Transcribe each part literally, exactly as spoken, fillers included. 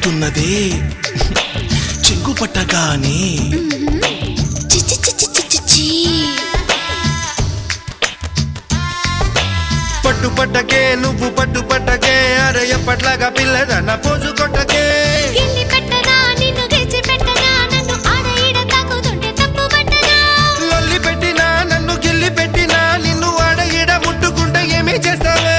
పుడుతున్నదే చెంగు పట్టగానే పట్టు పట్టకే నువ్వు పట్టు పట్టకే అరే ఎప్పట్లాగా పిల్లదన్న పోజు కొట్టకే లొల్లి పెట్టినా నన్ను గిల్లి పెట్టినా నిన్ను ఆడ ఈడ ముట్టుకుంటే ఏమీ చేస్తావే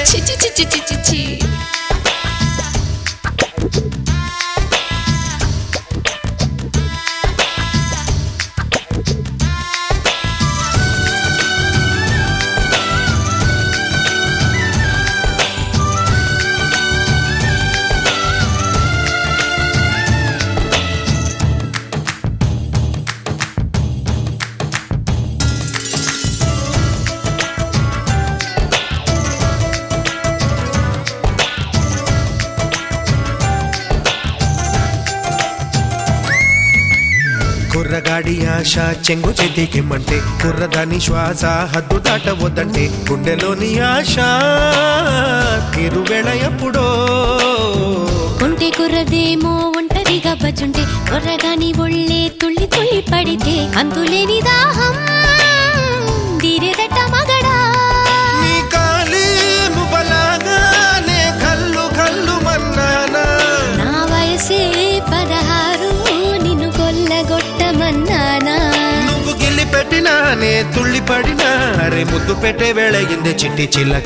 కుర్రగాడి ఆశ చెంగు చెదికిమ్మంటే కుర్రదాని శ్వాస హద్దు దాటవద్దంటే గుండెలోని ఆశ తిరువేళ ఎప్పుడో ఉంటే కుర్రదేమో ఒంటరిగా బజుంటే కుర్రగాని ఒళ్ళే తుళ్ళి తుళ్ళి పడితే అంతులేని దాహం తీరేదట మగడా నీ కాలి ముబలాగానే కల్లు కల్లు మన్నానా నా వయసే పదహారు నిన్ను కొల్లగొట్టమన్నానా నువ్వు గిల్లి పెట్టినా నే తుళ్ళి పడినా అరే ముద్దు పెట్టే వేళయిందే చిట్టి చిల్లక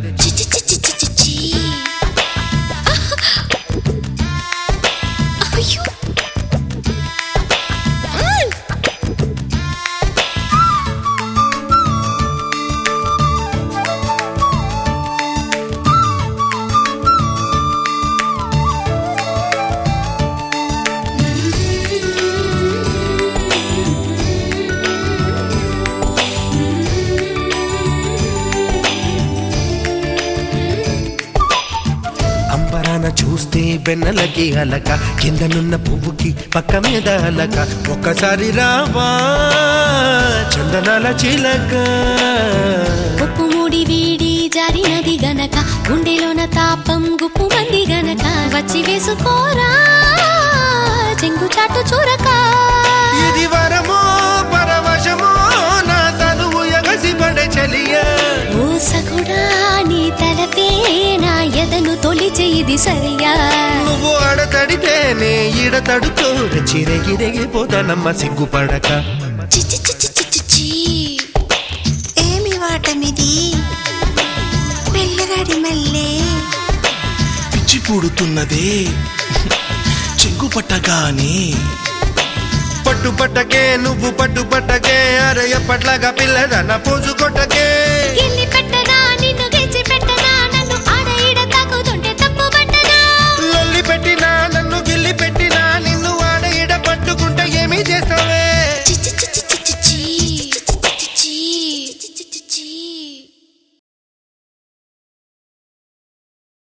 చూస్తే వెన్నెలకి అలక కిందనున్న పువ్వుకి పక్క మీద అలక ఒక్కసారి రావా చందనాల చిలక ఉప్పు మూడి వీడి జారినది గనక గుండెలోన తాపం గుప్పు మంది గనక వచ్చి వేసుకోరా చెంగు చాటు చూరక ఇది వరమో పరవశమో నా తనువు ఎగసి పడే చలియా ఓ సగుడా నీ తలపే నా ఎదను తొలిచే ఇది సరియా నువ్వు ఆడతడితేనే ఈడ తడుతూ చిరగిరిగిపోతానమ్మ సిగ్గుపడక ఏమి వాటమిది పిల్లగాడి మల్లే పిచ్చి పుడుతున్నదే చెంగు పట్టగానే పట్టు పట్టకే నువ్వు పట్టు పట్టకే అరే ఎప్పట్లాగా పిల్లదన్న పోజు కొట్టకే